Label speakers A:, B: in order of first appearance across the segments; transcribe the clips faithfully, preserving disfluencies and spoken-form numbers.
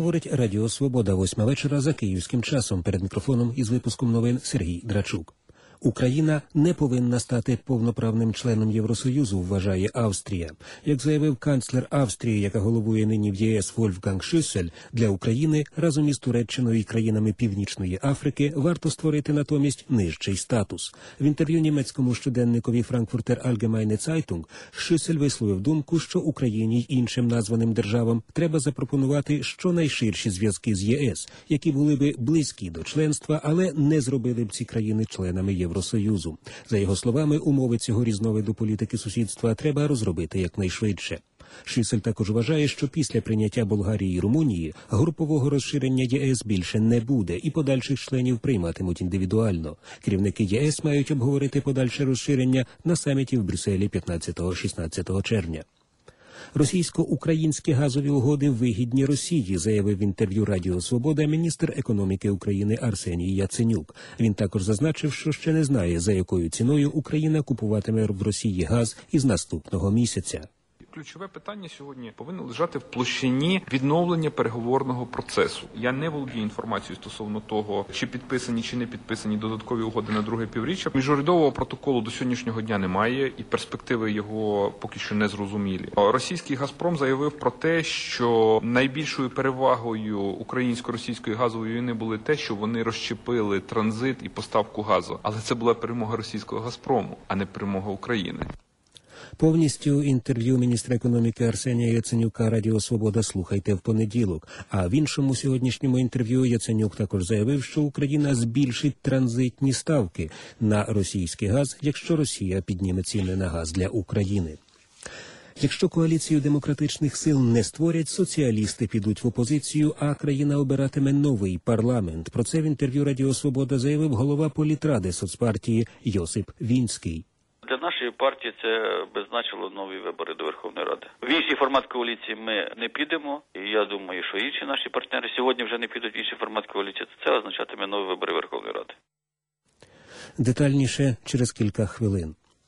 A: говорить Радіо Свобода, восьма вечора за київським часом. Перед мікрофоном із випуском новин Сергій Драчук. Україна не повинна стати повноправним членом Євросоюзу, вважає Австрія. Як заявив канцлер Австрії, яка головує нині в ЄС Вольфганг Шюссель, для України разом із Туреччиною і країнами Північної Африки варто створити натомість нижчий статус. В інтерв'ю німецькому щоденникові Frankfurter Allgemeine Zeitung Шюссель висловив думку, що Україні й іншим названим державам треба запропонувати щонайширші зв'язки з ЄС, які були би близькі до членства, але не зробили б ці країни членами Євросоюзу. Євросоюзу. За його словами, умови цього різновиду політики сусідства треба розробити якнайшвидше. Шюссель також вважає, що після прийняття Болгарії і Румунії групового розширення ЄС більше не буде і подальших членів прийматимуть індивідуально. Керівники ЄС мають обговорити подальше розширення на саміті в Брюсселі п'ятнадцятого-шістнадцятого червня. Російсько-українські газові угоди вигідні Росії, заявив в інтерв'ю Радіо Свобода міністр економіки України Арсеній Яценюк. Він також зазначив, що ще не знає, за якою ціною Україна купуватиме в Росії газ із наступного місяця.
B: Ключове питання сьогодні повинно лежати в площині відновлення переговорного процесу. Я не володію інформацією стосовно того, чи підписані, чи не підписані додаткові угоди на друге півріччя. Міжурядового протоколу до сьогоднішнього дня немає, і перспективи його поки що не зрозумілі. Російський «Газпром» заявив про те, що найбільшою перевагою українсько-російської газової війни були те, що вони розщепили транзит і поставку газу. Але це була перемога російського «Газпрому», а не перемога України.
A: Повністю інтерв'ю міністра економіки Арсенія Яценюка Радіо Свобода слухайте в понеділок. А в іншому сьогоднішньому інтерв'ю Яценюк також заявив, що Україна збільшить транзитні ставки на російський газ, якщо Росія підніме ціни на газ для України. Якщо коаліцію демократичних сил не створять, соціалісти підуть в опозицію, а країна обиратиме новий парламент. Про це в інтерв'ю Радіо Свобода заявив голова політради соцпартії Йосип Вінський.
C: Для нашої партії це би значило нові вибори до Верховної Ради. В інший формат коаліції ми не підемо, і я думаю, що інші наші партнери сьогодні вже не підуть в інший формат коаліції. Це означатиме нові вибори Верховної Ради.
A: Детальніше через кілька хвилин.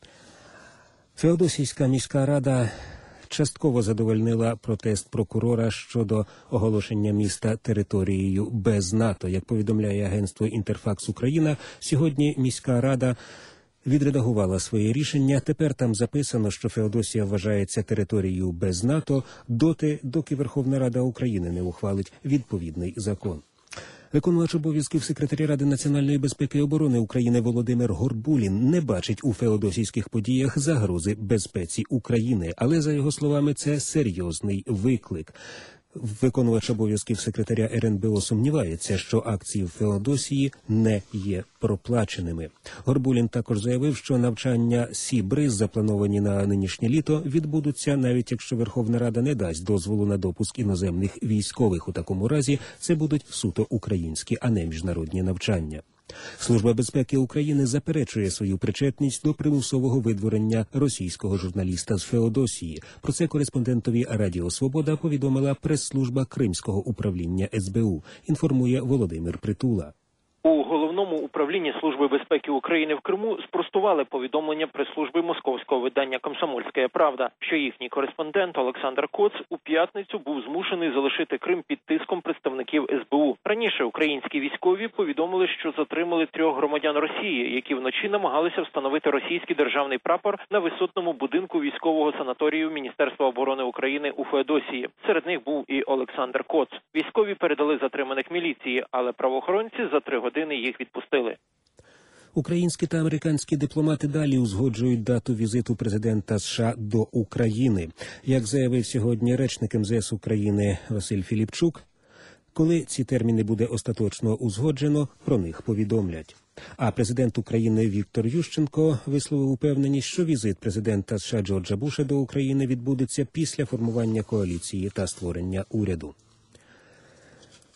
A: Феодосійська міська рада частково задовольнила протест прокурора щодо оголошення міста територією без НАТО. Як повідомляє агентство «Інтерфакс Україна», сьогодні міська рада відредагувала своє рішення. Тепер там записано, що Феодосія вважається територією без НАТО доти, доки Верховна Рада України не ухвалить відповідний закон. Виконувач обов'язків секретаря Ради національної безпеки і оборони України Володимир Горбулін не бачить у феодосійських подіях загрози безпеці України, але, за його словами, це серйозний виклик. Виконувач обов'язків секретаря ер ен бе о сумнівається, що акції в Феодосії не є проплаченими. Горбулін також заявив, що навчання Сі-Бриз, заплановані на нинішнє літо, відбудуться, навіть якщо Верховна Рада не дасть дозволу на допуск іноземних військових. У такому разі це будуть суто українські, а не міжнародні навчання. Служба безпеки України заперечує свою причетність до примусового видворення російського журналіста з Феодосії. Про це кореспондентові Радіо Свобода повідомила прес-служба Кримського управління ес бе у, інформує Володимир Притула.
D: У Головному управлінні Служби безпеки України в Криму спростували повідомлення прес-служби московського видання «Комсомольська правда», що їхній кореспондент Олександр Коц у п'ятницю був змушений залишити Крим під тиском представників ес бе у. Раніше українські військові повідомили, що затримали трьох громадян Росії, які вночі намагалися встановити російський державний прапор на висотному будинку військового санаторію Міністерства оборони України у Феодосії. Серед них був і Олександр Коц. Військові передали затриманих міліції, але правоохоронці за три години їх відпустили.
A: Українські та американські дипломати далі узгоджують дату візиту президента США до України. Як заявив сьогодні речник ем зе ес України Василь Філіпчук, коли ці терміни буде остаточно узгоджено, про них повідомлять. А президент України Віктор Ющенко висловив упевненість, що візит президента США Джорджа Буша до України відбудеться після формування коаліції та створення уряду.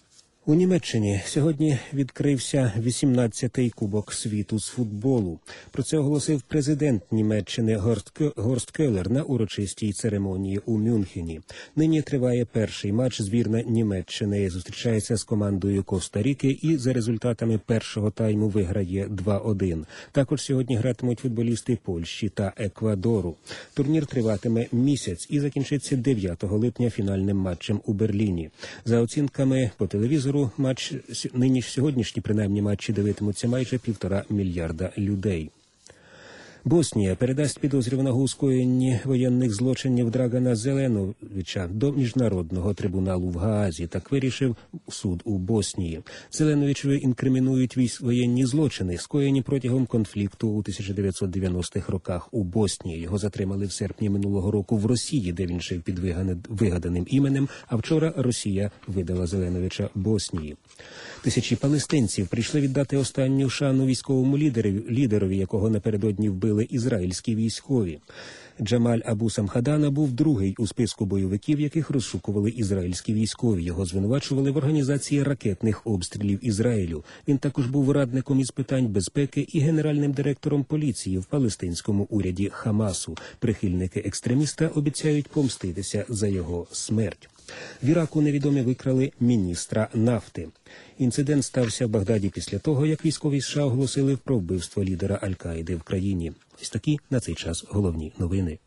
A: У Німеччині сьогодні відкрився вісімнадцятий Кубок світу з футболу. Про це оголосив президент Німеччини Горст, Горст Келлер на урочистій церемонії у Мюнхені. Нині триває перший матч. Збірна Німеччини зустрічається з командою Коста-Ріки і за результатами першого тайму виграє два один. Також сьогодні гратимуть футболісти Польщі та Еквадору. Турнір триватиме місяць і закінчиться дев'ятого липня фінальним матчем у Берліні. За оцінками по телевізору, матч нині сьогоднішні принаймні матчі дивитимуться майже півтора мільярда людей. Боснія передасть підозрюваного у скоєнні воєнних злочинів Драгана Зеленовича до Міжнародного трибуналу в Гаазі. Так вирішив суд у Боснії. Зеленовичеві інкримінують воєнні злочини, скоєні протягом конфлікту у тисяча дев'ятсот дев'яностих роках у Боснії. Його затримали в серпні минулого року в Росії, де він жив під вигаданим іменем, а вчора Росія видала Зеленовича Боснії. Тисячі палестинців прийшли віддати останню шану військовому лідерові, лідерові якого напередодні вбили ізраїльські військові. Джамаль Абу Самхадана був другий у списку бойовиків, яких розшукували ізраїльські військові. Його звинувачували в організації ракетних обстрілів Ізраїлю. Він також був радником із питань безпеки і генеральним директором поліції в палестинському уряді Хамасу. Прихильники екстреміста обіцяють помститися за його смерть. В Іраку невідомі викрали міністра нафти. Інцидент стався в Багдаді після того, як військові США оголосили про вбивство лідера Аль-Каїди в країні. Ось такі на цей час головні новини.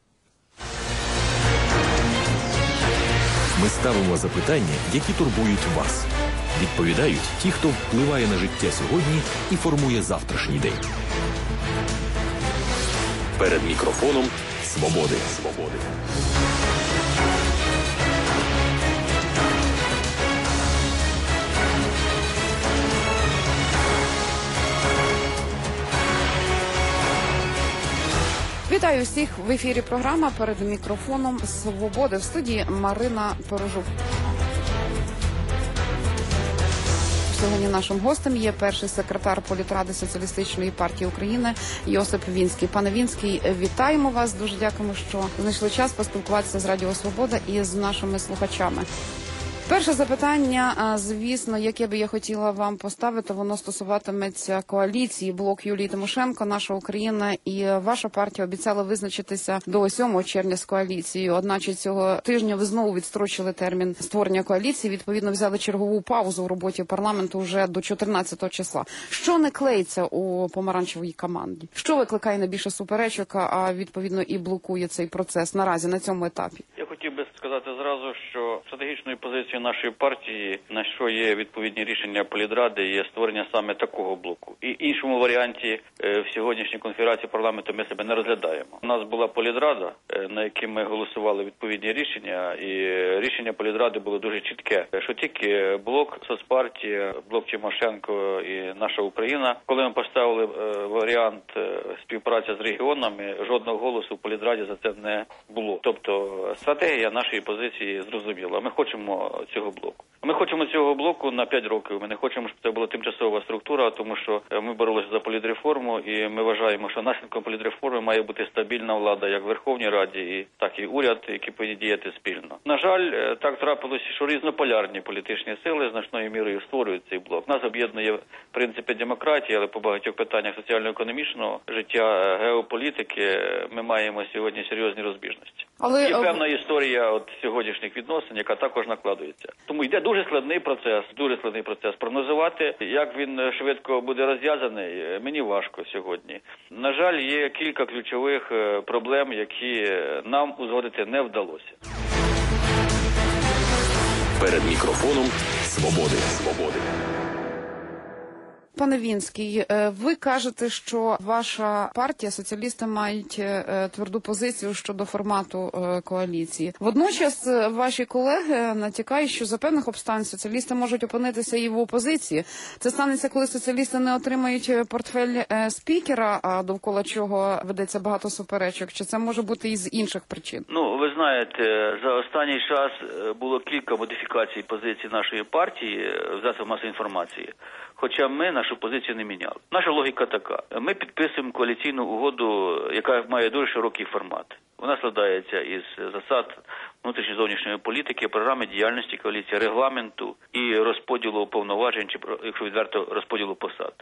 E: Ми ставимо запитання, які турбують вас. Відповідають ті, хто впливає на життя сьогодні і формує завтрашній день. Перед мікрофоном «Свободи». Свободи.
F: Вітаю всіх в ефірі програма «Перед мікрофоном Свободи». В студії Марина Порожук. Сьогодні нашим гостем є перший секретар політради Соціалістичної партії України Йосип Вінський. Пане Вінський, вітаємо вас. Дуже дякуємо, що знайшли час поспілкуватися з Радіо Свобода і з нашими слухачами. Перше запитання, звісно, яке би я хотіла вам поставити, воно стосуватиметься коаліції. Блок Юлії Тимошенко, Наша Україна і ваша партія обіцяли визначитися до сьомого червня з коаліцією. Одначе цього тижня ви знову відстрочили термін створення коаліції. Відповідно, взяли чергову паузу у роботі парламенту вже до чотирнадцятого числа. Що не клеїться у помаранчевій команді? Що викликає найбільше суперечок, а відповідно і блокує цей процес наразі на цьому етапі?
C: Я хотів би сказати зразу, що стратегічною позицією нашої партії, на що є відповідні рішення політради, є створення саме такого блоку. І іншому варіанті в сьогоднішній конфігурації парламенту ми себе не розглядаємо. У нас була політрада, на якій ми голосували відповідні рішення, і рішення політради було дуже чітке, що тільки блок соцпартії, блок Тимошенко і Наша Україна, коли ми поставили варіант співпраці з регіонами, жодного голосу в політраді за це не було. Тобто стратегія нашої позиції зрозуміла. Ми хочемо цього блоку. Ми хочемо цього блоку на п'ять років. Ми не хочемо, щоб це була тимчасова структура, тому що ми боролися за політреформу, і ми вважаємо, що наслідком політреформи має бути стабільна влада як в Верховній Раді, і так і уряд, які повинні діяти спільно. На жаль, так трапилося, що різнополярні політичні сили значною мірою створюють цей блок. Нас об'єднує принципи демократії, але по багатьох питаннях соціально-економічного життя, геополітики ми маємо сьогодні серйозні розбіжності. Але є певна історія от сьогоднішніх відносин, яка також накладується. Тому йде дуже складний процес, дуже складний процес. Прогнозувати, як він швидко буде розв'язаний, мені важко сьогодні. На жаль, є кілька ключових проблем, які нам узгодити не вдалося.
E: Перед мікрофоном «Свободи». Свободи.
F: Пане Вінський, ви кажете, що ваша партія, соціалісти, мають тверду позицію щодо формату коаліції. Водночас ваші колеги натякають, що за певних обставин соціалісти можуть опинитися і в опозиції. Це станеться, коли соціалісти не отримають портфель спікера, довкола чого ведеться багато суперечок, чи це може бути із інших причин?
C: Ну, ви знаєте, за останній час було кілька модифікацій позиції нашої партії в засобах масової інформації. Хоча ми нашу позицію не міняли. Наша логіка така. Ми підписуємо коаліційну угоду, яка має дуже широкий формат. Вона складається із засад внутрішньої зовнішньої політики, програми діяльності коаліції, регламенту і розподілу повноважень, чи, якщо відверто, розподілу посад.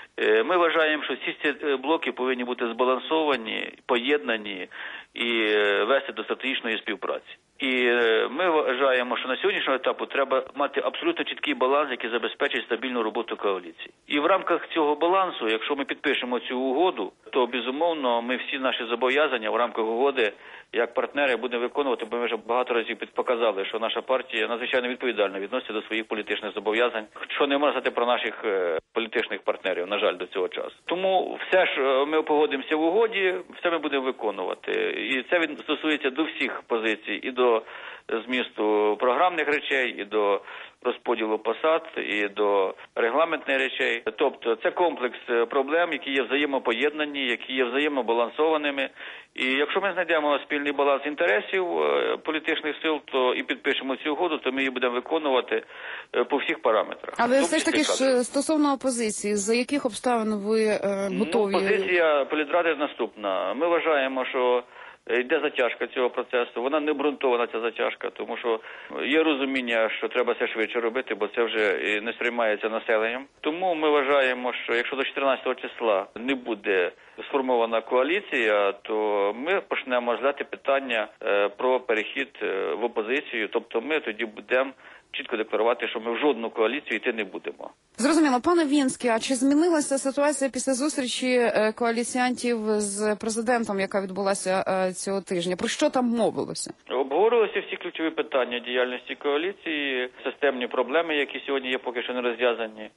C: Ми вважаємо, що всі ці блоки повинні бути збалансовані, поєднані і вести до стратегічної співпраці. І ми вважаємо, що на сьогоднішньому етапу треба мати абсолютно чіткий баланс, який забезпечить стабільну роботу коаліції. І в рамках цього балансу, якщо ми підпишемо цю угоду, то, безумовно, ми всі наші зобов'язання в рамках угоди як партнери будемо виконувати, бо ми вже багато разів показали, що наша партія надзвичайно відповідально відноситься до своїх політичних зобов'язань, що не можна сказати про наших політичних партнерів, на жаль, до цього часу. Тому все ж ми погодимося в угоді, все ми будемо виконувати. І це стосується до всіх позицій, і до змісту програмних речей, і до розподілу посад, і до регламентних речей. Тобто це комплекс проблем, які є взаємопоєднані, які є взаємобалансованими. І якщо ми знайдемо спільний баланс інтересів політичних сил, то і підпишемо цю угоду, то ми її будемо виконувати по всіх параметрах.
F: Але все ж таки ж стосовно опозиції, за яких обставин ви е, готові?
C: Ну, позиція політради наступна. Ми вважаємо, що йде затяжка цього процесу, вона не обґрунтована, ця затяжка, тому що є розуміння, що треба все швидше робити, бо це вже не сприймається населенням. Тому ми вважаємо, що якщо до чотирнадцятого числа не буде сформована коаліція, то ми почнемо розглядати питання про перехід в опозицію, тобто ми тоді будемо чітко декларувати, що ми в жодну коаліцію йти не будемо.
F: Зрозуміло. Пане Вінський, а чи змінилася ситуація після зустрічі коаліціантів з президентом, яка відбулася цього тижня? Про що там мовилося?
C: Обговорювалися всі ключові питання діяльності коаліції, системні проблеми, які сьогодні є поки що не розв'язані.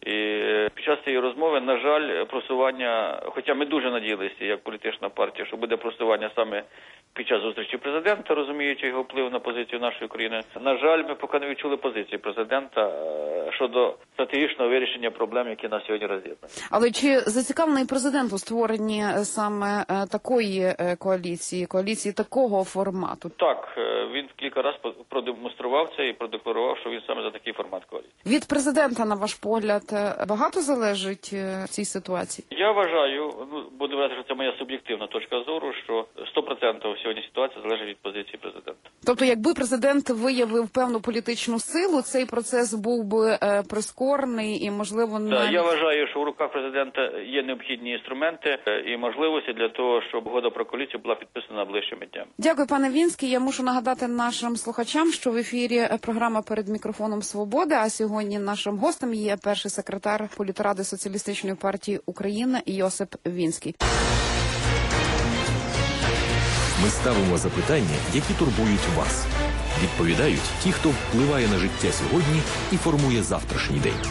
C: І під час цієї розмови, на жаль, просування, хоча ми дуже надіялися, як політична партія, що буде просування саме під час зустрічі президента, розуміючи його вплив на позицію нашої країни. На жаль, ми поки не відчули позиції президента щодо стратегічного вирішення проблем, які нас сьогодні роз'єднують.
F: Але чи зацікавлений президент у створенні саме такої коаліції, коаліції такого формату?
C: Так, він кілька разів продемонстрував це і продекларував, що він саме за такий формат коаліції.
F: Від президента, на ваш погляд, багато залежить в цій ситуації?
C: Я вважаю, ну, буду вважати, що це моя суб'єктивна точка зору, що сто відсотків сьогодні ситуація залежить від позиції президента.
F: Тобто, якби президент виявив певну політичну силу, цей процес був би е, прискорений і, можливо, не...
C: Так, я вважаю, що в руках президента є необхідні інструменти і можливості для того, щоб угода про коаліцію була підписана ближчими днями.
F: Дякую, пане Вінський. Я мушу нагадати нашим слухачам, що в ефірі програма «Перед мікрофоном Свободи», а сьогодні нашим гостем є перший секретар політради Соціалістичної партії України Йосип Вінський.
E: Ми ставимо запитання, які турбують вас. Відповідають ті, хто впливає на життя сьогодні і формує завтрашній день.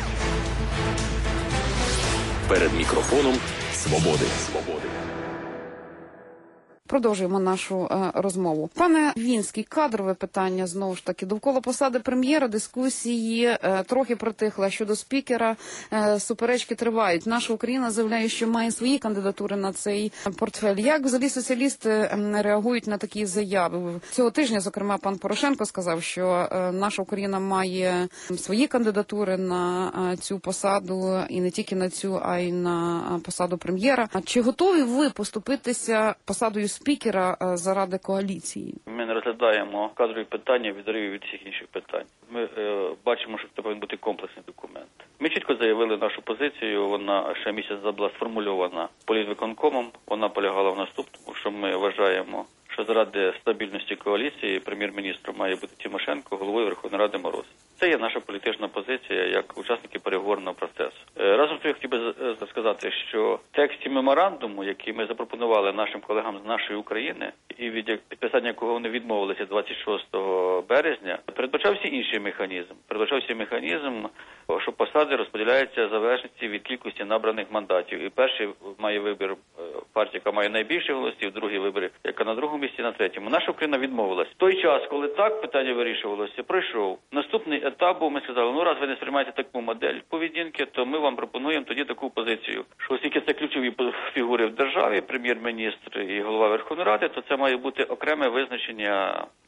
E: Перед мікрофоном Свободи. Свободи.
F: Продовжуємо нашу е, розмову. Пане Вінський, кадрове питання, знову ж таки. Довкола посади прем'єра дискусії е, трохи протихли. Щодо спікера е, суперечки тривають. Наша Україна заявляє, що має свої кандидатури на цей портфель. Як взагалі соціалісти е, реагують на такі заяви? Цього тижня, зокрема, пан Порошенко сказав, що е, наша Україна має свої кандидатури на е, цю посаду, і не тільки на цю, а й на посаду прем'єра. Чи готові ви поступитися посадою спікера заради коаліції?
C: Ми не розглядаємо кадрові питання відриві від всіх інших питань. Ми е, бачимо, що це повинен бути комплексний документ. Ми чітко заявили нашу позицію, вона ще місяць назад була сформульована політвиконкомом. Вона полягала в наступному, що ми вважаємо, що заради стабільності коаліції прем'єр-міністром має бути Тимошенко, головою Верховної Ради Мороз. Це є наша політична позиція як учасники переговорного процесу. Разом з тим, я хотів би сказати, що в тексті меморандуму, який ми запропонували нашим колегам з нашої України, і від підписання якого вони відмовилися двадцять шостого березня, передбачався інший механізм. Передбачався механізм, що посади розподіляються в залежності від кількості набраних мандатів. І перший має вибір партія, яка має найбільше голосів, другий вибір, яка на другому місці, на третьому. Наша Україна відмовилась. В той час, коли так питання вирішувалося, пройшов. Наступний етап, ми сказали, ну раз ви не сприймаєте таку модель поведінки, то ми вам пропонуємо тоді таку позицію, що оскільки це ключові фігури в державі, прем'єр-міністр і голова Верховної Ради, то це має бути окреме визначення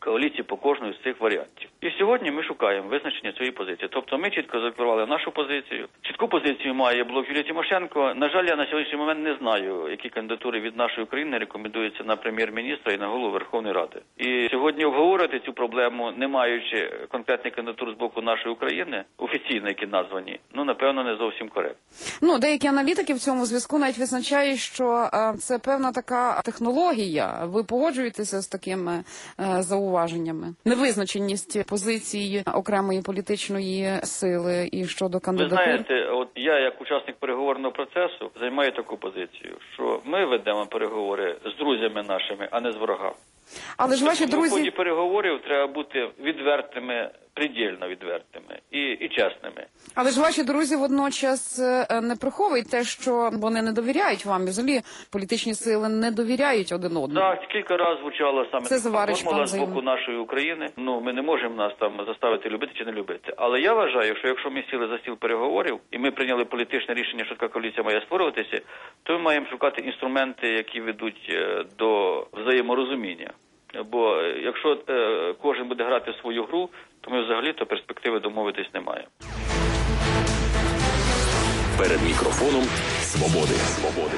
C: коаліції по кожному з цих варіантів. І сьогодні ми шукаємо визначення цієї позиції. Тобто ми чітко закликували нашу позицію. Чітку позицію має блок Юлії Тимошенко. На жаль, я на сьогоднішній момент не знаю, які кандидатури від нашої України рекомендуються на прем'єр-міністра і на голову Верховної Ради. І сьогодні обговорювати цю проблему, не маючи конкретних кандидатур з боку нашої України, офіційно, які названі, ну, напевно, не зовсім коректно.
F: Ну, деякі аналітики в цьому зв'язку навіть визначають, що е, це певна така технологія. Ви погоджуєтеся з такими е, зауваженнями? Невизначеність позиції окремої політичної сили і щодо кандидатур?
C: Ви знаєте, от я як учасник переговорного процесу займаю таку позицію, що ми ведемо переговори з друзями нашими, а не з ворогами.
F: Але ж ваші друзі...
C: В ході переговорів треба бути відвертими, предельно відвертими і, і чесними.
F: Але ж ваші друзі водночас не приховують те, що вони не довіряють вам. І взагалі політичні сили не довіряють один одному.
C: Так, кілька разів звучало саме
F: це
C: формула з боку нашої України. Ну, ми не можемо нас там заставити любити чи не любити. Але я вважаю, що якщо ми сіли за стіл переговорів і ми прийняли політичне рішення, що така коаліція має створюватися, то ми маємо шукати інструменти, які ведуть до взаєморозуміння. Бо якщо е, кожен буде грати свою гру, то ми взагалі-то перспективи домовитись немає.
E: Перед мікрофоном «Свободи». Свободи.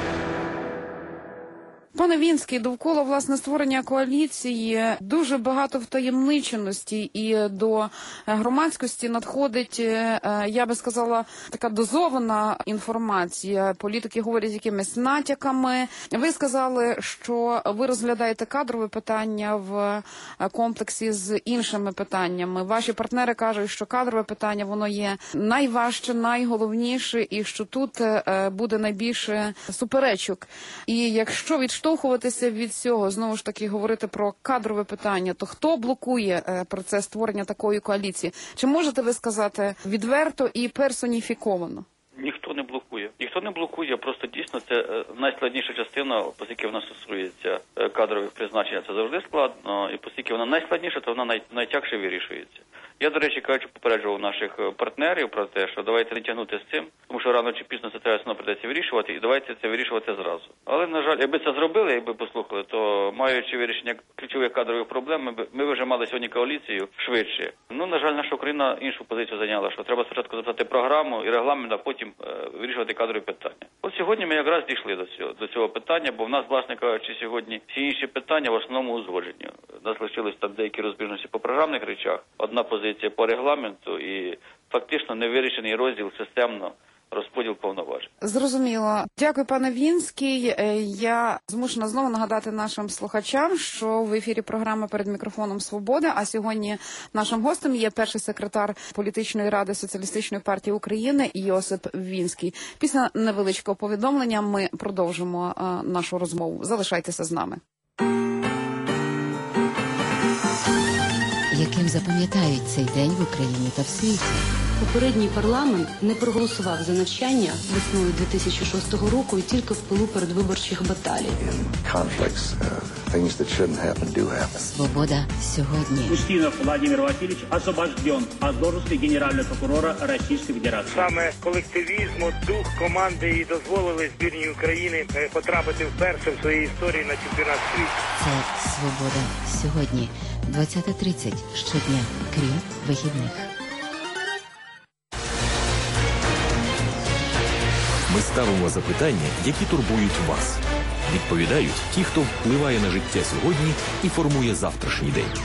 F: Пане Вінський, довкола, власне, створення коаліції дуже багато втаємниченості і до громадськості надходить, я би сказала, така дозована інформація. Політики говорять якимись натяками. Ви сказали, що ви розглядаєте кадрове питання в комплексі з іншими питаннями. Ваші партнери кажуть, що кадрове питання, воно є найважче, найголовніше і що тут буде найбільше суперечок. І якщо від Відштовхуватися від цього, знову ж таки, говорити про кадрове питання, то хто блокує е, процес створення такої коаліції? Чи можете ви сказати відверто і персоніфіковано?
C: Ніхто не блокує. Ніхто не блокує, просто дійсно це е, найскладніша частина, оскільки вона стосується е, кадрових призначень, це завжди складно, і оскільки вона найскладніша, то вона най, найтягше вирішується. Я, до речі, кажучи, попереджував наших партнерів про те, що давайте не тягнути з цим, тому що рано чи пізно це треба придеться вирішувати, і давайте це вирішувати зразу. Але, на жаль, якби це зробили, якби послухали, то маючи вирішення ключових кадрових проблем, ми б ми вже мали сьогодні коаліцію швидше. Ну, на жаль, наша Україна іншу позицію зайняла, що треба спочатку записати програму і регламент, а потім е, вирішувати кадрові питання. От сьогодні ми якраз дійшли до цього, до цього питання, бо в нас, власне кажучи, сьогодні всі інші питання в основному узгоджені. У нас лишились там деякі розбіжності по програмних речах, одна позиція по регламенту і фактично невирішений розділ системно розподіл повноважень.
F: Зрозуміло. Дякую, пане Вінський. Я змушена знову нагадати нашим слухачам, що в ефірі програма «Перед мікрофоном Свободи», а сьогодні нашим гостем є перший секретар політичної ради Соціалістичної партії України Йосип Вінський. Після невеличкого повідомлення ми продовжимо нашу розмову. Залишайтеся з нами.
G: Яким запам'ятають цей день в Україні та в світі?
H: Попередній парламент не проголосував за навчання весною дві тисячі шостого року і тільки в пилу передвиборчих баталій.
G: Свобода сьогодні.
I: Устинов Владимир Васильевич освобожден от должности генерального прокурора Російської Федерації.
J: Саме колективізм, дух команди і дозволили збірній України потрапити вперше в своїй історії на чемпіонат світу.
G: Це Свобода сьогодні. двадцята тридцять щодня, крім вихідних.
E: Ми ставимо запитання, які турбують вас. Відповідають ті, хто впливає на життя сьогодні і формує завтрашній день.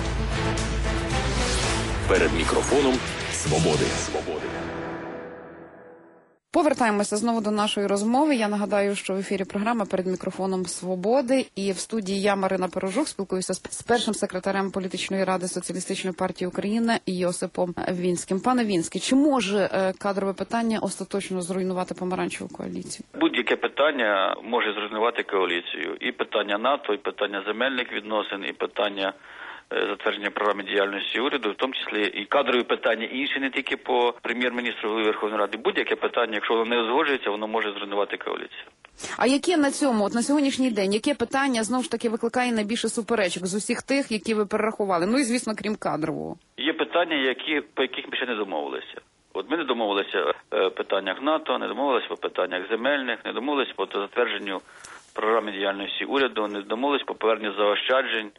E: Перед мікрофоном «Свободи». Свободи.
F: Повертаємося знову до нашої розмови. Я нагадаю, що в ефірі програма «Перед мікрофоном Свободи». І в студії я, Марина Порожук, спілкуюся з першим секретарем політичної ради Соціалістичної партії України Йосипом Вінським. Пане Вінський, чи може кадрове питання остаточно зруйнувати помаранчеву коаліцію?
C: Будь-яке питання може зруйнувати коаліцію. І питання НАТО, і питання земельних відносин, і питання затвердження програми діяльності уряду, в тому числі і кадрові питання інші, не тільки по прем'єр-міністру, голові Верховної Ради. Будь-яке питання, якщо воно не узгоджується, воно може зруйнувати коаліцію.
F: А яке на цьому, от на сьогоднішній день, яке питання, знову ж таки, викликає найбільше суперечок з усіх тих, які ви перерахували? Ну і, звісно, крім кадрового.
C: Є питання, які, по яких ми ще не домовилися. От ми не домовилися в питаннях НАТО, не домовилися по питаннях земельних, не домовилися по затвердженню програми діяльності уряду, не домовилися по поверненню заощаджень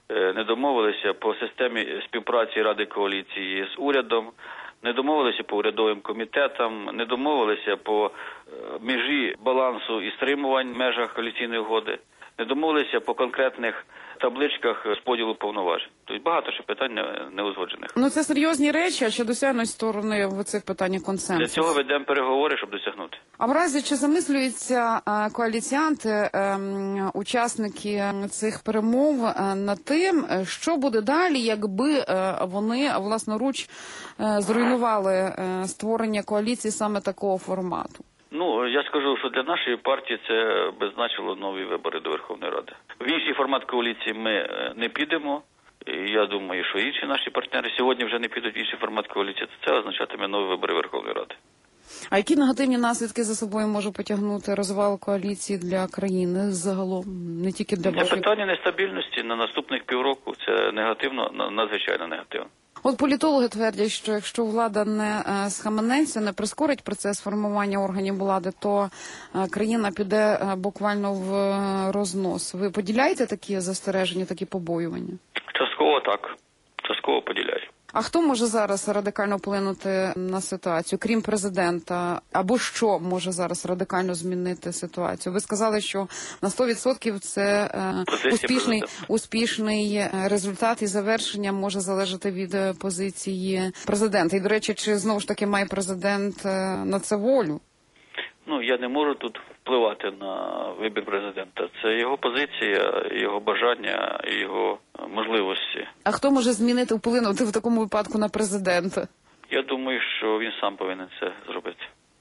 C: не домовилися по системі співпраці Ради коаліції з урядом, не домовилися по урядовим комітетам, не домовилися по межі балансу і стримувань в межах коаліційної угоди, не домовилися по конкретних табличках з поділу повноважень. Тобто багато ще питань не, не узгоджених.
F: Ну це серйозні речі, а чи досягнуть сторони в цих питаннях консенсусу?
C: Для цього ведемо переговори, щоб досягнути.
F: А в разі, чи замислюються е, коаліціянти, е, учасники цих перемов е, над тим, що буде далі, якби е, вони власноруч е, зруйнували е, створення коаліції саме такого формату?
C: Ну, я скажу, що для нашої партії це би значило нові вибори до Верховної Ради. В інший формат коаліції ми не підемо. І я думаю, що інші наші партнери сьогодні вже не підуть в інший формат коаліції. Це означатиме нові вибори Верховної Ради.
F: А які негативні наслідки за собою може потягнути розвал коаліції для країни загалом, не тільки для
C: вашої? Для питання нестабільності на наступних півроку це негативно, надзвичайно негативно.
F: От політологи твердять, що якщо влада не схаменеться, не прискорить процес формування органів влади, то країна піде буквально в рознос. Ви поділяєте такі застереження, такі побоювання?
C: Частково так. Частково поділяю.
F: А хто може зараз радикально вплинути на ситуацію, крім президента? Або що може зараз радикально змінити ситуацію? Ви сказали, що на сто відсотків це е, успішний, успішний результат і завершення може залежати від позиції президента. І, до речі, чи знову ж таки має президент на це волю?
C: Ну, я не можу тут впливати на вибір президента. Це його позиція, його бажання, його можливості.
F: А хто може змінити, вплинути в такому випадку на президента?
C: Я думаю, що він сам повинен це зробити.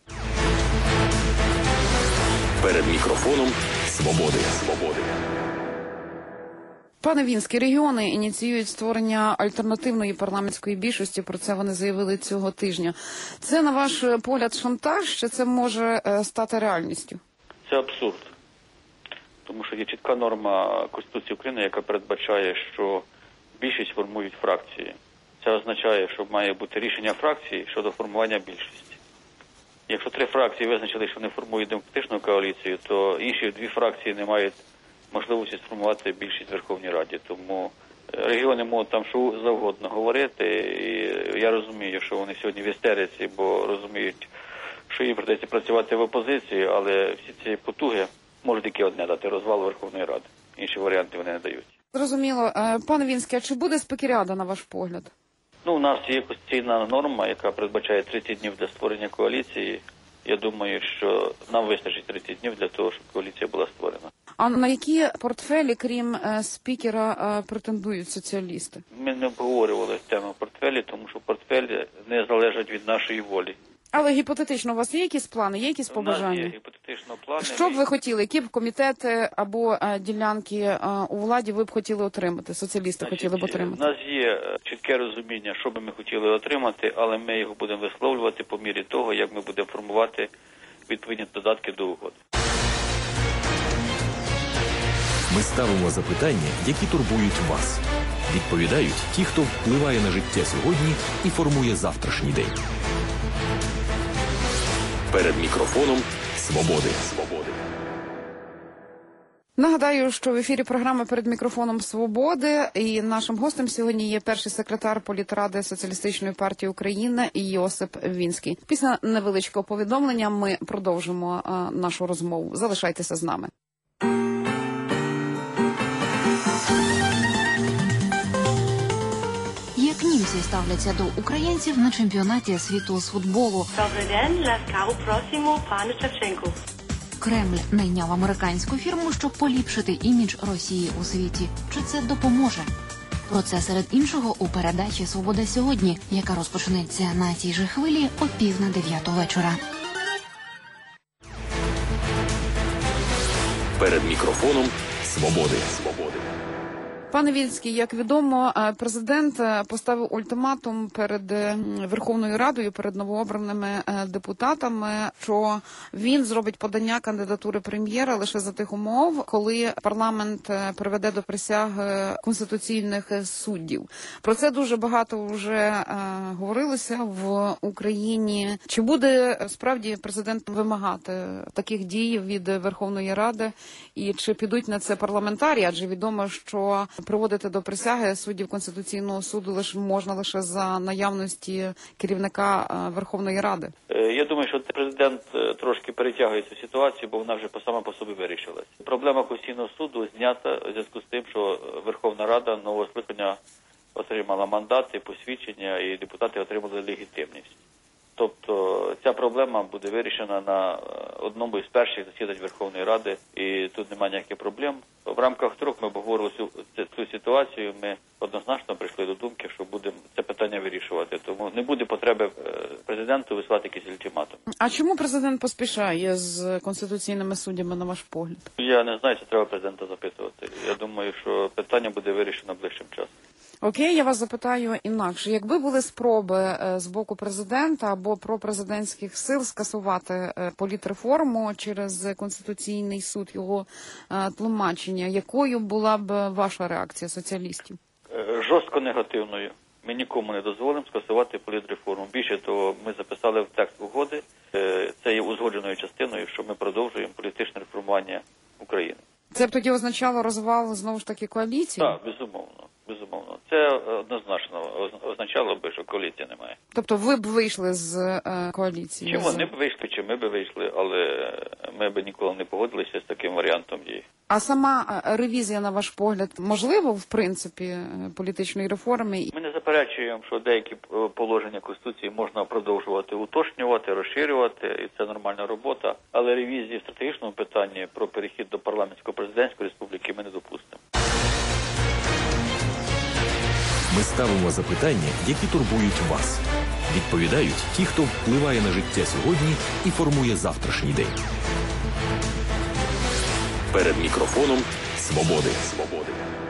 E: Перед мікрофоном «Свободи». Свободи.
F: Пане Вінський, регіони ініціюють створення альтернативної парламентської більшості, про це вони заявили цього тижня. Це, на ваш погляд, шантаж, чи це може стати реальністю?
C: Це абсурд. Тому що є чітка норма Конституції України, яка передбачає, що більшість формують фракції. Це означає, що має бути рішення фракції щодо формування більшості. Якщо три фракції визначили, що не формують демократичну коаліцію, то інші дві фракції не мають можливості сформувати більшість в Верховній Раді. Тому регіони можуть там що завгодно говорити. І я розумію, що вони сьогодні в істериці, бо розуміють, що їм придеться працювати в опозиції, але всі ці потуги можуть тільки одне дати – розвал Верховної Ради. Інші варіанти вони не дають.
F: Зрозуміло. Пане Вінський, а чи буде спекеріада, на ваш погляд?
C: Ну, у нас є конституційна норма, яка передбачає тридцять днів для створення коаліції. Я думаю, що нам вистачить тридцять днів для того, щоб коаліція була створена.
F: А на які портфелі, крім е, спікера, е, претендують соціалісти?
C: Ми не обговорювали тему портфелі, тому що портфелі не залежать від нашої волі.
F: Але гіпотетично у вас є якісь плани, є якісь побажання?
C: У нас є гіпотетично плани.
F: Що б ви хотіли? Які б комітети або е, ділянки е, у владі ви б хотіли отримати? Соціалісти
C: Значить,
F: хотіли б отримати?
C: У нас є чітке розуміння, що би ми хотіли отримати, але ми його будемо висловлювати по мірі того, як ми будемо формувати відповідні додатки до угоди.
E: Ми ставимо запитання, які турбують вас. Відповідають ті, хто впливає на життя сьогодні і формує завтрашній день. Перед мікрофоном «Свободи». Свободи.
F: Нагадаю, що в ефірі програми «Перед мікрофоном Свободи» і нашим гостем сьогодні є перший секретар політради Соціалістичної партії України Йосип Вінський. Після невеличкого повідомлення ми продовжимо а, нашу розмову. Залишайтеся з нами.
K: Як німці ставляться до українців на чемпіонаті світу з футболу? Кремль найняв американську фірму, щоб поліпшити імідж Росії у світі. Чи це допоможе? Про це серед іншого у передачі «Свобода сьогодні», яка розпочнеться на цій же хвилі о пів на дев'яту вечора.
E: Перед мікрофоном «Свободи». Свободи.
F: Пане Вінський, як відомо, президент поставив ультиматум перед Верховною Радою, перед новообраними депутатами, що він зробить подання кандидатури прем'єра лише за тих умов, коли парламент приведе до присяги конституційних суддів. Про це дуже багато вже говорилося в Україні. Чи буде справді президент вимагати таких дій від Верховної Ради і чи підуть на це парламентарі? Адже відомо, що Приводити до присяги суддів Конституційного суду лише можна лише за наявності керівника Верховної Ради.
C: Я думаю, що президент трошки перетягує цю ситуацію, бо вона вже сама по собі вирішилась. Проблема Конституційного суду знята у зв'язку з тим, що Верховна Рада нового скликання отримала мандати, посвідчення і депутати отримали легітимність. Тобто ця проблема буде вирішена на одному із перших засідань Верховної Ради, і тут немає ніяких проблем. В рамках трьох ми обговорили цю, цю ситуацію, ми однозначно прийшли до думки, що будемо це питання вирішувати. Тому не буде потреби президенту висувати якийсь ультиматум.
F: А чому президент поспішає з конституційними суддями, на ваш погляд?
C: Я не знаю, це треба президента запитувати. Я думаю, що питання буде вирішено ближчим часом.
F: Окей, я вас запитаю інакше. Якби були спроби з боку президента або пропрезидентських сил скасувати політреформу через Конституційний суд, його тлумачення, якою була б ваша реакція соціалістів?
C: Жорстко негативною. Ми нікому не дозволимо скасувати політреформу. Більше того, ми записали в текст угоди, це є узгодженою частиною, що ми продовжуємо політичне реформування України.
F: Це б тоді означало розвал, знову ж таки, коаліції?
C: Так, безумовно. Безумовно. Це однозначно означало би, що коаліції немає.
F: Тобто ви б вийшли з е, коаліції?
C: Чи вони б вийшли, чи ми б вийшли, але ми б ніколи не погодилися з таким варіантом дії.
F: А сама ревізія, на ваш погляд, можливо, в принципі, політичної реформи?
C: Ми не заперечуємо, що деякі положення Конституції можна продовжувати уточнювати, розширювати, і це нормальна робота. Але ревізії в стратегічному питанні про перехід до парламентсько-президентської республіки ми не допустимо.
E: Ми ставимо запитання, які турбують вас. Відповідають ті, хто впливає на життя сьогодні і формує завтрашній день. Перед мікрофоном «Свободи». Свободи.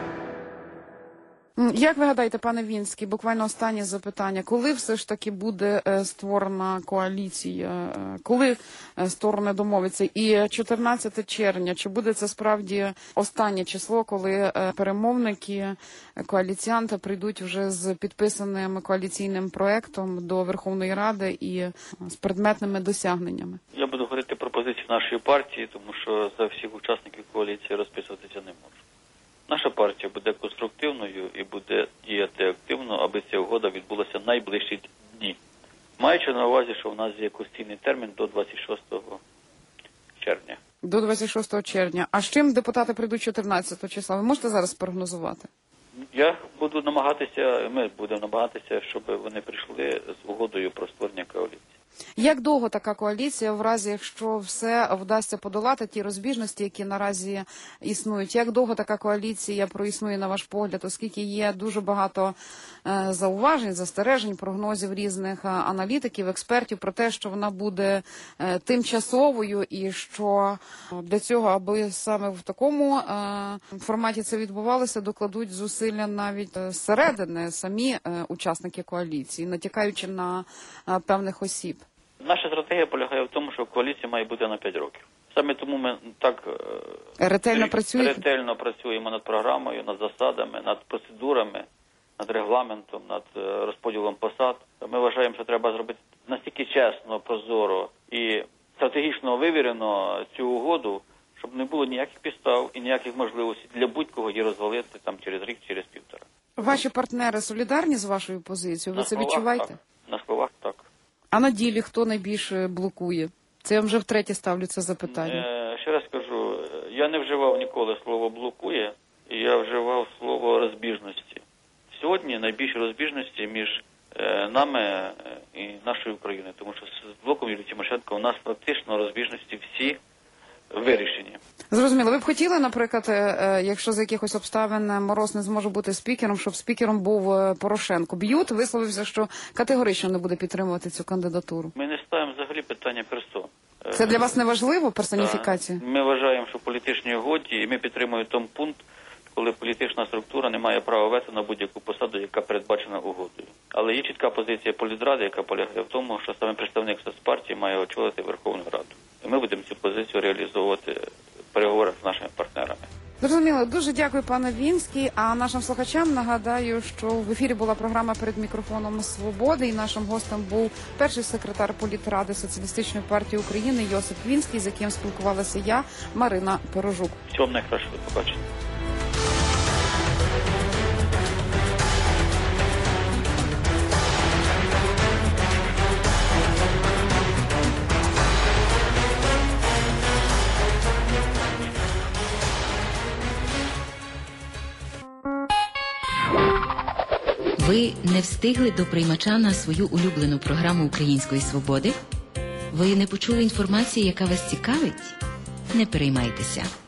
F: Як ви гадаєте, пане Вінський, буквально останнє запитання, коли все ж таки буде створена коаліція, коли сторони домовляться? І чотирнадцяте червня, чи буде це справді останнє число, коли перемовники, коаліціянти прийдуть вже з підписаним коаліційним проектом до Верховної Ради і з предметними досягненнями?
C: Я буду говорити про позицію нашої партії, тому що за всіх учасників коаліції розписуватися не можу. Наша партія буде конструктивною і буде діяти активно, аби ця угода відбулася в найближчі дні. Маючи на увазі, що в нас є конституційний термін до двадцять шостого червня.
F: До двадцять шостого червня. А з чим депутати прийдуть чотирнадцятого числа? Ви можете зараз прогнозувати?
C: Я буду намагатися, ми будемо намагатися, щоб вони прийшли з угодою про створення коаліції.
F: Як довго така коаліція, в разі, якщо все вдасться подолати, ті розбіжності, які наразі існують, як довго така коаліція проіснує, на ваш погляд, оскільки є дуже багато е, зауважень, застережень, прогнозів різних аналітиків, експертів про те, що вона буде е, тимчасовою і що для цього, аби саме в такому е, форматі це відбувалося, докладуть зусилля навіть зсередини самі е, учасники коаліції, натякаючи на е, певних осіб.
C: Наша стратегія полягає в тому, що коаліція має бути на п'ять років. Саме тому ми так
F: ретельно працюємо?
C: ретельно працюємо над програмою, над засадами, над процедурами, над регламентом, над розподілом посад. Ми вважаємо, що треба зробити настільки чесно, прозоро і стратегічно вивірено цю угоду, щоб не було ніяких підстав і ніяких можливостей для будь-кого її розвалити там через рік, через півтора.
F: Ваші партнери солідарні з вашою позицією? Ви
C: на
F: це
C: словах,
F: відчуваєте?
C: Так. На словах так.
F: А на ділі хто найбільше блокує? Це я вже втретє ставлю це запитання.
C: Е, ще раз кажу, я не вживав ніколи слово «блокує», я вживав слово «розбіжності». Сьогодні найбільші розбіжності між е, нами і нашою Україною, тому що з блоком Юлії Тимошенко у нас практично розбіжності всі вирішені.
F: Зрозуміло. Ви б хотіли, наприклад, якщо за якихось обставин Мороз не зможе бути спікером, щоб спікером був Порошенко? Б'ют висловився, що категорично не буде підтримувати цю кандидатуру.
C: Ми не ставимо взагалі питання персон.
F: Це для вас не важливо, персоніфікація?
C: Ми вважаємо, що в політичній угоді, і ми підтримуємо той пункт, коли політична структура не має права вето на будь-яку посаду, яка передбачена угодою. Але є чітка позиція політради, яка полягає в тому, що саме представник соцпартії має очолити Верховну Раду. І ми будемо цю позицію реалізовувати в переговорах з нашими партнерами.
F: Зрозуміло. Дуже дякую, пане Вінський. А нашим слухачам нагадаю, що в ефірі була програма «Перед мікрофоном Свободи», і нашим гостем був перший секретар політради Соціалістичної партії України Йосип Вінський, з яким спілкувалася я, Марина Порожук.
C: Всього найкращого, до побачення.
G: Ви не встигли до приймача на свою улюблену програму Української свободи? Ви не почули інформації, яка вас цікавить? Не переймайтеся.